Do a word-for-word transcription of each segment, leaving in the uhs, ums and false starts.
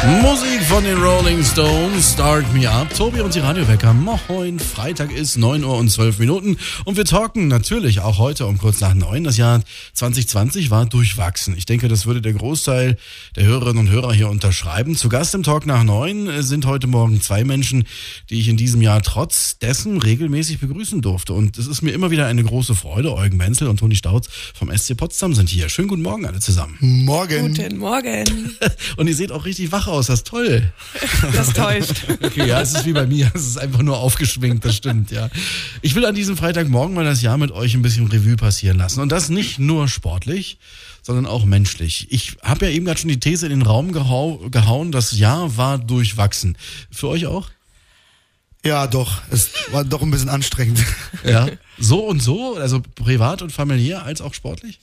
Musik von den Rolling Stones, Start Me Up. Tobi und die Radiowecker. Moin, Freitag ist neun Uhr und zwölf Minuten und wir talken natürlich auch heute um kurz nach neun. Das Jahr zwanzig zwanzig war durchwachsen. Ich denke, das würde der Großteil der Hörerinnen und Hörer hier unterschreiben. Zu Gast im Talk nach neun sind heute Morgen zwei Menschen, die ich in diesem Jahr trotz dessen regelmäßig begrüßen durfte. Und es ist mir immer wieder eine große Freude. Eugen Menzel und Toni Stauz vom S C Potsdam sind hier. Schönen guten Morgen alle zusammen. Morgen. Guten Morgen. Und ihr seht auch richtig wach aus. Das ist toll. Das täuscht. Okay, ja, es ist wie bei mir. Es ist einfach nur aufgeschwingt, das stimmt, ja. Ich will an diesem Freitagmorgen mal das Jahr mit euch ein bisschen Revue passieren lassen. Und das nicht nur sportlich, sondern auch menschlich. Ich habe ja eben gerade schon die These in den Raum gehau- gehauen, das Jahr war durchwachsen. Für euch auch? Ja, doch. Es war doch ein bisschen anstrengend. Ja. So und so, also privat und familiär als auch sportlich?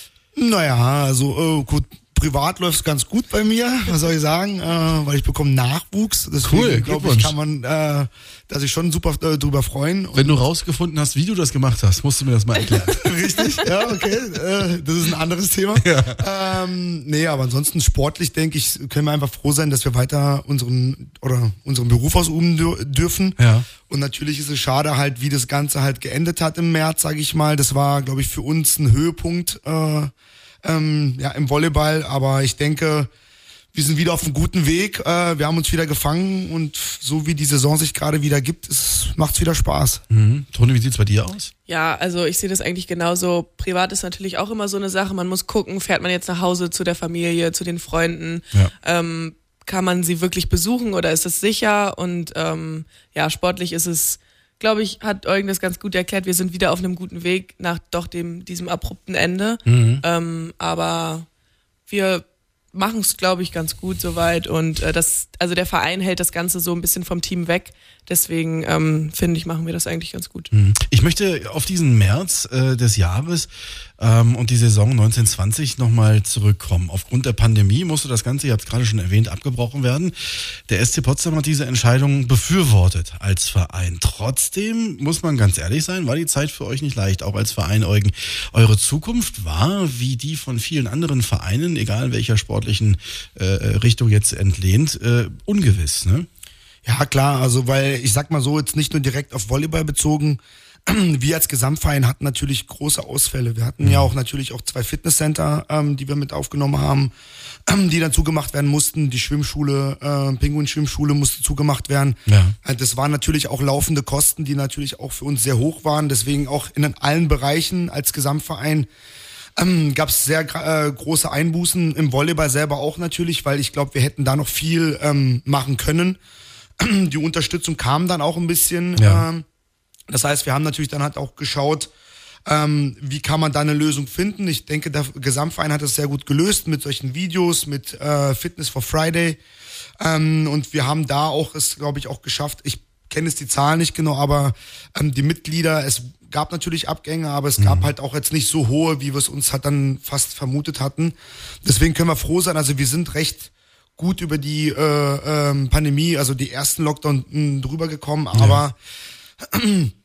Naja, also äh, gut. Privat läuft es ganz gut bei mir, was soll ich sagen, äh, weil ich bekomme Nachwuchs. Deswegen Cool, glaube ich, kann man äh, da sich schon super äh, drüber freuen. Wenn du rausgefunden hast, wie du das gemacht hast, musst du mir das mal erklären. Richtig, ja, okay. Äh, das ist ein anderes Thema. Ja. Ähm, nee, aber ansonsten sportlich, denke ich, können wir einfach froh sein, dass wir weiter unseren oder unseren Beruf ausüben dür- dürfen. Ja. Und natürlich ist es schade halt, wie das Ganze halt geendet hat im März, sage ich mal. Das war, glaube ich, für uns ein Höhepunkt äh, Ähm, ja, im Volleyball, aber ich denke, wir sind wieder auf einem guten Weg. Äh, wir haben uns wieder gefangen und so wie die Saison sich gerade wieder gibt, macht es wieder Spaß. Mhm. Toni, wie sieht's bei dir aus? Ja, also ich sehe das eigentlich genauso. Privat ist natürlich auch immer so eine Sache. Man muss gucken, fährt man jetzt nach Hause zu der Familie, zu den Freunden? Ja. Ähm, kann man sie wirklich besuchen oder ist es sicher? Und ähm, ja, sportlich ist es, glaube ich, hat Eugen das ganz gut erklärt. Wir sind wieder auf einem guten Weg nach doch dem diesem abrupten Ende. Mhm. Ähm, aber wir machen es, glaube ich, ganz gut soweit. Und äh, das, also der Verein hält das Ganze so ein bisschen vom Team weg. Deswegen ähm, finde ich, machen wir das eigentlich ganz gut. Ich möchte auf diesen März äh, des Jahres ähm, und die Saison neunzehn zwanzig nochmal zurückkommen. Aufgrund der Pandemie musste das Ganze, ihr habt es gerade schon erwähnt, abgebrochen werden. Der S C Potsdam hat diese Entscheidung befürwortet als Verein. Trotzdem muss man ganz ehrlich sein, war die Zeit für euch nicht leicht, auch als Verein, Eugen. Eure Zukunft war, wie die von vielen anderen Vereinen, egal welcher sportlichen äh, Richtung jetzt entlehnt, äh, ungewiss, ne? Ja, klar, also weil ich sag mal so, jetzt nicht nur direkt auf Volleyball bezogen, wir als Gesamtverein hatten natürlich große Ausfälle. Wir hatten mhm. ja auch natürlich auch zwei Fitnesscenter, ähm, die wir mit aufgenommen haben, ähm, die dann zugemacht werden mussten. Die Schwimmschule, äh, Pinguin-Schwimmschule musste zugemacht werden. Ja. Äh, das waren natürlich auch laufende Kosten, die natürlich auch für uns sehr hoch waren. Deswegen auch in allen Bereichen als Gesamtverein Ähm, gab es sehr äh, große Einbußen, im Volleyball selber auch natürlich, weil ich glaube, wir hätten da noch viel ähm, machen können. Die Unterstützung kam dann auch ein bisschen. Ja. Ähm, das heißt, wir haben natürlich dann halt auch geschaut, ähm, wie kann man da eine Lösung finden. Ich denke, der Gesamtverein hat das sehr gut gelöst mit solchen Videos, mit äh, Fitness for Friday. Ähm, und wir haben da auch es, glaube ich, auch geschafft. Ich kenne jetzt die Zahlen nicht genau, aber ähm, die Mitglieder, es gab natürlich Abgänge, aber es gab mhm. halt auch jetzt nicht so hohe, wie wir es uns halt dann fast vermutet hatten. Deswegen können wir froh sein. Also wir sind recht gut über die äh, ähm, Pandemie, also die ersten Lockdown mh, drüber gekommen, aber ja.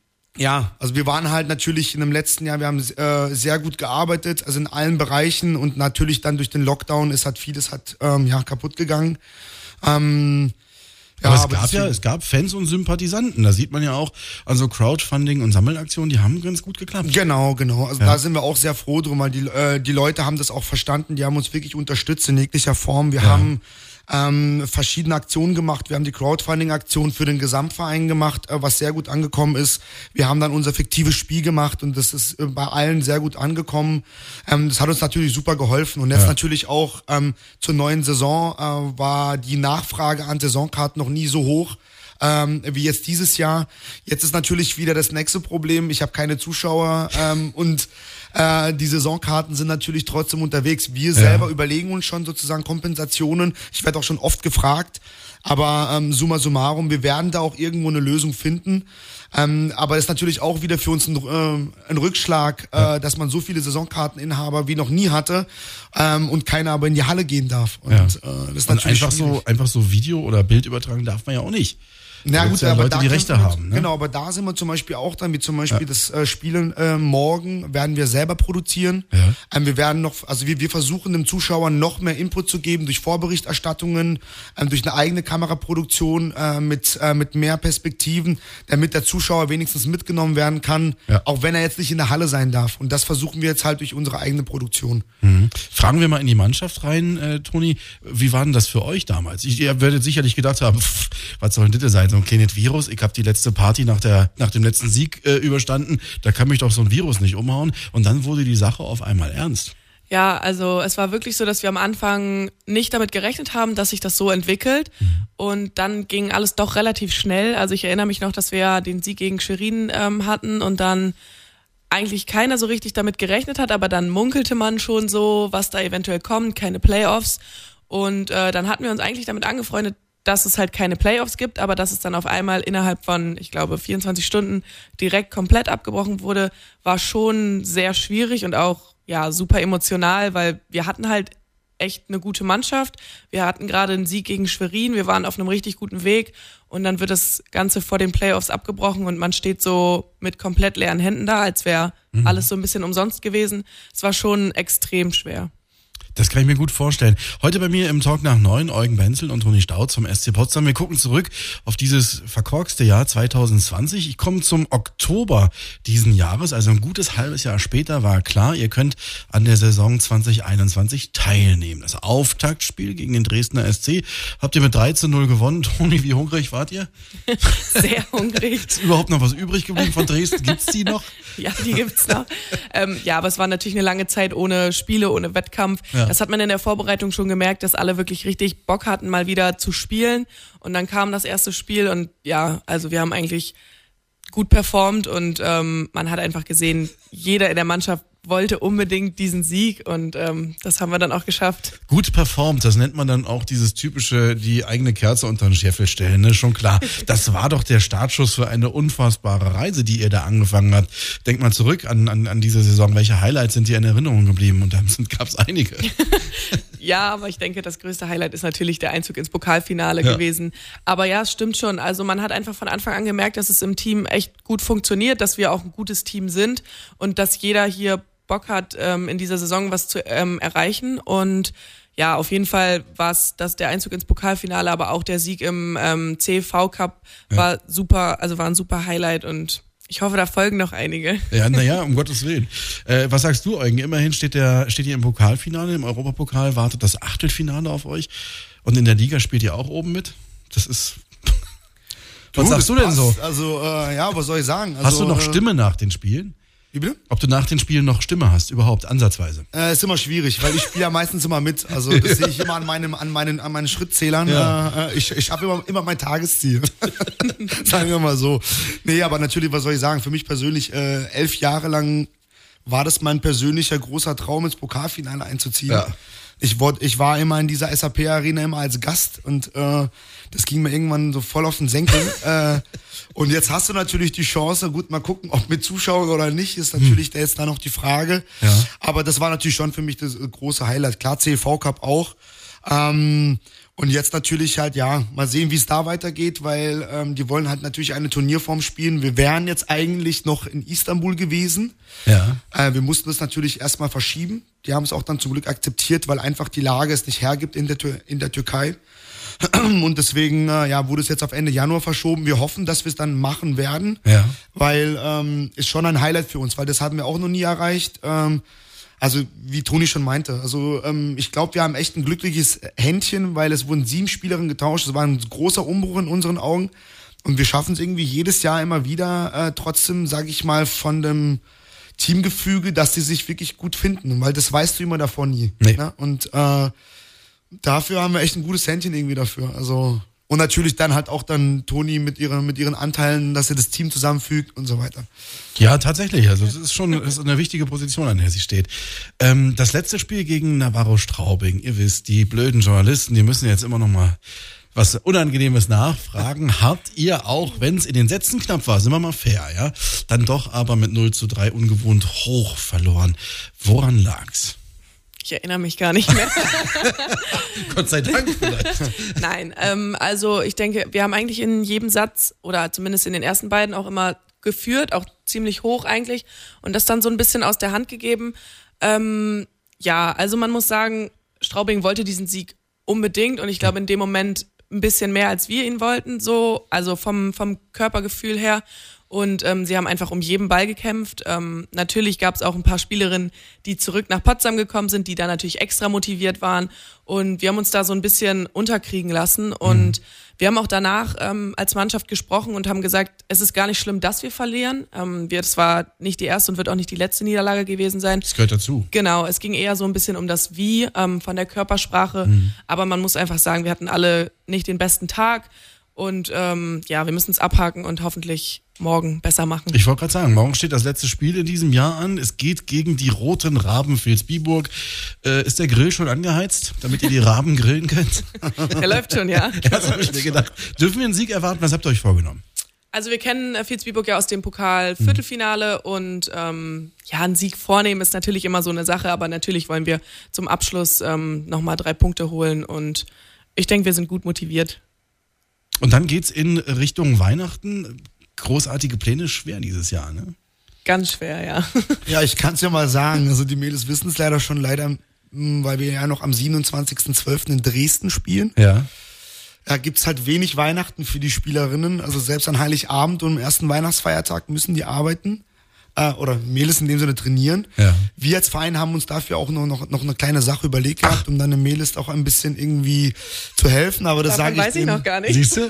ja, also wir waren halt natürlich in dem letzten Jahr, wir haben äh, sehr gut gearbeitet, also in allen Bereichen und natürlich dann durch den Lockdown ist halt vieles hat ähm, ja kaputt gegangen. Ähm, Ja, aber es aber gab ja, es gab Fans und Sympathisanten. Da sieht man ja auch, also Crowdfunding und Sammelaktionen, die haben ganz gut geklappt. Genau, genau. Also ja. Da sind wir auch sehr froh drum, weil die, äh, die Leute haben das auch verstanden. Die haben uns wirklich unterstützt in jeglicher Form. Wir ja. haben ähm, verschiedene Aktionen gemacht. Wir haben die Crowdfunding-Aktion für den Gesamtverein gemacht, äh, was sehr gut angekommen ist. Wir haben dann unser fiktives Spiel gemacht und das ist äh, bei allen sehr gut angekommen. Ähm, das hat uns natürlich super geholfen. Und jetzt ja. natürlich auch ähm, zur neuen Saison äh, war die Nachfrage an Saisonkarten noch nie so hoch ähm, wie jetzt dieses Jahr. Jetzt ist natürlich wieder das nächste Problem. Ich habe keine Zuschauer ähm, und äh, die Saisonkarten sind natürlich trotzdem unterwegs. Wir ja. selber überlegen uns schon sozusagen Kompensationen. Ich werde auch schon oft gefragt, aber ähm, summa summarum, wir werden da auch irgendwo eine Lösung finden. Ähm, aber es ist natürlich auch wieder für uns ein, äh, ein Rückschlag, ja. äh, dass man so viele Saisonkarteninhaber wie noch nie hatte ähm, und keiner aber in die Halle gehen darf. Und, ja. äh, das ist und natürlich einfach so, einfach so Video oder Bild übertragen darf man ja auch nicht. Na da gut, ja aber Leute, da die Rechte wir, haben. Ne? Genau, aber da sind wir zum Beispiel auch dann, wie zum Beispiel Ja. das äh, Spielen äh, morgen werden wir selber produzieren. Ja. Ähm, wir werden noch, also wir, wir versuchen dem Zuschauer noch mehr Input zu geben durch Vorberichterstattungen, ähm, durch eine eigene Kameraproduktion äh, mit äh, mit mehr Perspektiven, damit der Zuschauer wenigstens mitgenommen werden kann, Ja. auch wenn er jetzt nicht in der Halle sein darf. Und das versuchen wir jetzt halt durch unsere eigene Produktion. Mhm. Fragen wir mal in die Mannschaft rein, äh, Toni. Wie war denn das für euch damals? Ich, ihr werdet sicherlich gedacht haben, pff, was soll denn das sein, so ein kleines Virus? Ich habe die letzte Party nach der nach dem letzten Sieg äh, überstanden. Da kann mich doch so ein Virus nicht umhauen. Und dann wurde die Sache auf einmal ernst. Ja, also es war wirklich so, dass wir am Anfang nicht damit gerechnet haben, dass sich das so entwickelt. Mhm. Und dann ging alles doch relativ schnell. Also ich erinnere mich noch, dass wir den Sieg gegen Schwerin ähm, hatten und dann eigentlich keiner so richtig damit gerechnet hat, aber dann munkelte man schon so, was da eventuell kommt, keine Playoffs. Und äh, dann hatten wir uns eigentlich damit angefreundet, dass es halt keine Playoffs gibt, aber dass es dann auf einmal innerhalb von, ich glaube, vierundzwanzig Stunden direkt komplett abgebrochen wurde, war schon sehr schwierig und auch ja super emotional, weil wir hatten halt echt eine gute Mannschaft. Wir hatten gerade einen Sieg gegen Schwerin, wir waren auf einem richtig guten Weg und dann wird das Ganze vor den Playoffs abgebrochen und man steht so mit komplett leeren Händen da, als wäre mhm. alles so ein bisschen umsonst gewesen. Es war schon extrem schwer. Das kann ich mir gut vorstellen. Heute bei mir im Talk nach neun, Eugen Benzel und Toni Stauz vom S C Potsdam. Wir gucken zurück auf dieses verkorkste Jahr zwanzig zwanzig. Ich komme zum Oktober diesen Jahres, also ein gutes halbes Jahr später war klar, ihr könnt an der Saison zwanzig einundzwanzig teilnehmen. Das Auftaktspiel gegen den Dresdner S C habt ihr mit drei zu null gewonnen. Toni, wie hungrig wart ihr? Sehr hungrig. Ist überhaupt noch was übrig geblieben von Dresden? Gibt's die noch? Ja, die gibt's noch. ähm, ja, aber es war natürlich eine lange Zeit ohne Spiele, ohne Wettkampf. Ja. Das hat man in der Vorbereitung schon gemerkt, dass alle wirklich richtig Bock hatten, mal wieder zu spielen. Und dann kam das erste Spiel und ja, also wir haben eigentlich gut performt und ähm, man hat einfach gesehen, jeder in der Mannschaft wollte unbedingt diesen Sieg und ähm, das haben wir dann auch geschafft. Gut performt, das nennt man dann auch dieses typische, die eigene Kerze unter den Scheffel stellen, ne? Schon klar. Das war doch der Startschuss für eine unfassbare Reise, die ihr da angefangen habt. Denkt mal zurück an, an, an diese Saison. Welche Highlights sind dir in Erinnerung geblieben? Und dann gab es einige. Ja, aber ich denke, das größte Highlight ist natürlich der Einzug ins Pokalfinale ja. gewesen. Aber ja, es stimmt schon. Also man hat einfach von Anfang an gemerkt, dass es im Team echt gut funktioniert, dass wir auch ein gutes Team sind und dass jeder hier Bock hat, ähm, in dieser Saison was zu ähm, erreichen. Und ja, auf jeden Fall war es das der Einzug ins Pokalfinale, aber auch der Sieg im ähm, C V Cup ja. war super, also war ein super Highlight und ich hoffe, da folgen noch einige. Ja, naja, um Gottes Willen. Äh, was sagst du, Eugen? Immerhin steht, der, steht ihr im Pokalfinale, im Europapokal, wartet das Achtelfinale auf euch und in der Liga spielt ihr auch oben mit. Das ist... Was du, sagst du denn passt. so? Also, äh, ja, was soll ich sagen? Also, Hast du noch äh, Stimme nach den Spielen? Wie bitte? Ob du nach den Spielen noch Stimme hast, überhaupt, ansatzweise? Äh, ist immer schwierig, weil ich spiele ja meistens immer mit. Also das ja. sehe ich immer an meinem, an meinen, an meinen Schrittzählern. Ja. Äh, ich ich habe immer, immer mein Tagesziel. Sagen wir mal so. Nee, aber natürlich, was soll ich sagen? Für mich persönlich, äh, elf Jahre lang war das mein persönlicher großer Traum, ins Pokalfinale einzuziehen. Ja. Ich, wollt, ich war immer in dieser S A P-Arena immer als Gast und äh, das ging mir irgendwann so voll auf den Senkel. äh, und jetzt hast du natürlich die Chance, gut, mal gucken, ob mit Zuschauern oder nicht, ist natürlich hm. jetzt da noch die Frage. Ja. Aber das war natürlich schon für mich das große Highlight. Klar, C V Cup auch. Ähm, und jetzt natürlich halt, ja, mal sehen, wie es da weitergeht, weil ähm, die wollen halt natürlich eine Turnierform spielen. Wir wären jetzt eigentlich noch in Istanbul gewesen. Ja. Äh, wir mussten das natürlich erstmal verschieben. Die haben es auch dann zum Glück akzeptiert, weil einfach die Lage es nicht hergibt in der, in der Türkei. Und deswegen äh, ja, wurde es jetzt auf Ende Januar verschoben. Wir hoffen, dass wir es dann machen werden, ja. weil ähm, ist schon ein Highlight für uns, weil das hatten wir auch noch nie erreicht. Ähm, also wie Toni schon meinte, also ähm, ich glaube, wir haben echt ein glückliches Händchen, weil es wurden sieben Spielerinnen getauscht. Das war ein großer Umbruch in unseren Augen und wir schaffen es irgendwie jedes Jahr immer wieder, äh, trotzdem, sage ich mal, von dem Teamgefüge, dass die sich wirklich gut finden, weil das weißt du immer davor nie. Nee. Ne? Und äh, dafür haben wir echt ein gutes Händchen irgendwie dafür. Also und natürlich dann halt auch dann Toni mit ihren mit ihren Anteilen, dass er das Team zusammenfügt und so weiter. Ja, tatsächlich. Also das ist schon das ist eine wichtige Position, an der sie steht. Ähm, das letzte Spiel gegen Navarro Straubing, ihr wisst, die blöden Journalisten, die müssen jetzt immer noch mal was Unangenehmes nachfragen. Habt ihr auch, wenn es in den Sätzen knapp war, sind wir mal fair, ja, dann doch aber mit null zu drei ungewohnt hoch verloren. Woran lag's? Ich erinnere mich gar nicht mehr. Gott sei Dank vielleicht. Nein, ähm, also ich denke, wir haben eigentlich in jedem Satz oder zumindest in den ersten beiden auch immer geführt, auch ziemlich hoch eigentlich und das dann so ein bisschen aus der Hand gegeben. Ähm, ja, also man muss sagen, Straubing wollte diesen Sieg unbedingt und ich glaube in dem Moment ein bisschen mehr als wir ihn wollten, so, also vom, vom Körpergefühl her. Und ähm, sie haben einfach um jeden Ball gekämpft. Ähm, natürlich gab es auch ein paar Spielerinnen, die zurück nach Potsdam gekommen sind, die da natürlich extra motiviert waren. Und wir haben uns da so ein bisschen unterkriegen lassen. Und mhm. wir haben auch danach ähm, als Mannschaft gesprochen und haben gesagt, es ist gar nicht schlimm, dass wir verlieren. Ähm, wir, das war nicht die erste und wird auch nicht die letzte Niederlage gewesen sein. Das gehört dazu. Genau, es ging eher so ein bisschen um das Wie ähm, von der Körpersprache. Mhm. Aber man muss einfach sagen, wir hatten alle nicht den besten Tag. Und ähm, ja, wir müssen es abhaken und hoffentlich morgen besser machen. Ich wollte gerade sagen, morgen steht das letzte Spiel in diesem Jahr an. Es geht gegen die Roten Raben Vilsbiburg. Äh, ist der Grill schon angeheizt, damit ihr die Raben grillen könnt? Der läuft schon, ja. Ja, das habe ich mir gedacht. Dürfen wir einen Sieg erwarten? Was habt ihr euch vorgenommen? Also wir kennen äh, Vilsbiburg ja aus dem Pokal-Viertelfinale mhm. und ähm, ja, einen Sieg vornehmen ist natürlich immer so eine Sache, aber natürlich wollen wir zum Abschluss ähm, nochmal drei Punkte holen und ich denke, wir sind gut motiviert. Und dann geht's in Richtung Weihnachten. Großartige Pläne, schwer dieses Jahr, ne? Ganz schwer, ja. Ja, ich kann's ja mal sagen. Also die Mädels wissen es leider schon, leider, weil wir ja noch am siebenundzwanzigsten zwölften in Dresden spielen. Ja. Da gibt's halt wenig Weihnachten für die Spielerinnen. Also selbst an Heiligabend und am ersten Weihnachtsfeiertag müssen die arbeiten. Äh, oder Mädels in dem Sinne trainieren. Ja. Wir als Verein haben uns dafür auch noch, noch, noch eine kleine Sache überlegt gehabt, um dann den Mädels auch ein bisschen irgendwie zu helfen. Aber das sage ich weiß ich noch gar nicht. Siehst du?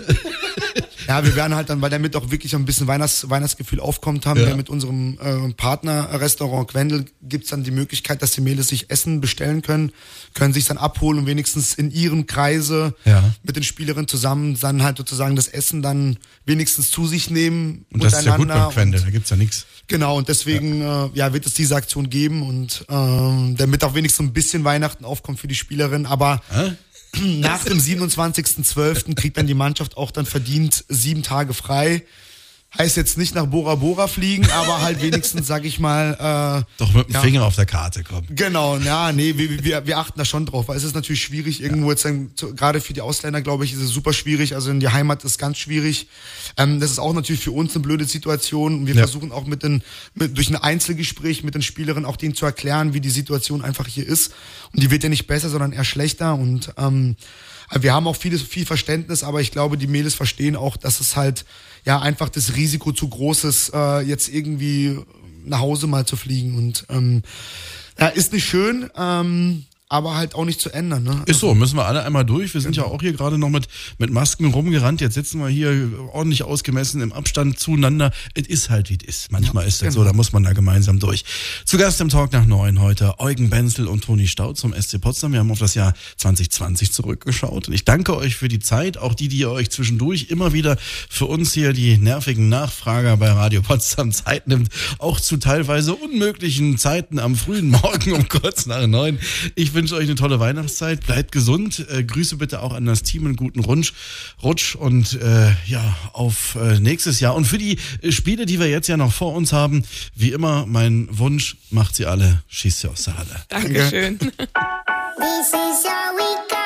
Ja, wir werden halt dann, weil damit auch wirklich ein bisschen Weihnachts, Weihnachtsgefühl aufkommt, haben ja. wir mit unserem äh, Partner-Restaurant Quendel gibt's dann die Möglichkeit, dass die Mädels sich Essen bestellen können, können sich dann abholen und wenigstens in ihrem Kreise ja. mit den Spielerinnen zusammen dann halt sozusagen das Essen dann wenigstens zu sich nehmen. Und das ist ja gut beim Quendel, da gibt's ja nichts. Genau, und deswegen ja. Äh, ja, wird es diese Aktion geben und ähm, damit auch wenigstens ein bisschen Weihnachten aufkommt für die Spielerinnen, aber äh? nach dem siebenundzwanzigsten zwölften kriegt dann die Mannschaft auch dann verdient sieben Tage frei. Heißt jetzt nicht nach Bora Bora fliegen, aber halt wenigstens, sag ich mal... Äh, Doch mit dem ja. Finger auf der Karte kommen. Genau, ja, nee, wir, wir, wir achten da schon drauf, weil es ist natürlich schwierig, irgendwo ja. jetzt, dann, gerade für die Ausländer, glaube ich, ist es super schwierig, also in die Heimat ist ganz schwierig. Ähm, das ist auch natürlich für uns eine blöde Situation und wir ja. versuchen auch mit den, mit, durch ein Einzelgespräch mit den Spielerinnen auch denen zu erklären, wie die Situation einfach hier ist. Und die wird ja nicht besser, sondern eher schlechter und ähm, wir haben auch vieles, viel Verständnis, aber ich glaube, die Mädels verstehen auch, dass es halt ja einfach das Risiko zu groß ist, äh, jetzt irgendwie nach Hause mal zu fliegen. Und ähm, ja, ist nicht schön, ähm, aber halt auch nicht zu ändern. Ne? Ist so, müssen wir alle einmal durch. Wir sind genau. ja auch hier gerade noch mit, mit Masken rumgerannt. Jetzt sitzen wir hier ordentlich ausgemessen im Abstand zueinander. Es ist halt, wie es ist. Manchmal ja, ist das genau. so, da muss man da gemeinsam durch. Zu Gast im Talk nach neun heute Eugen Benzel und Toni Staudt zum S C Potsdam. Wir haben auf das Jahr zwanzig zwanzig zurückgeschaut. Und ich danke euch für die Zeit, auch die, die ihr euch zwischendurch immer wieder für uns hier, die nervigen Nachfrager bei Radio Potsdam, Zeit nimmt. Auch zu teilweise unmöglichen Zeiten am frühen Morgen um kurz nach neun. Ich wünsche euch eine tolle Weihnachtszeit, bleibt gesund, äh, Grüße bitte auch an das Team, einen guten Rutsch, Rutsch und äh, ja, auf äh, nächstes Jahr. Und für die äh, Spiele, die wir jetzt ja noch vor uns haben, wie immer mein Wunsch, macht sie alle, schießt sie aus der Halle. Dankeschön. This is how we go.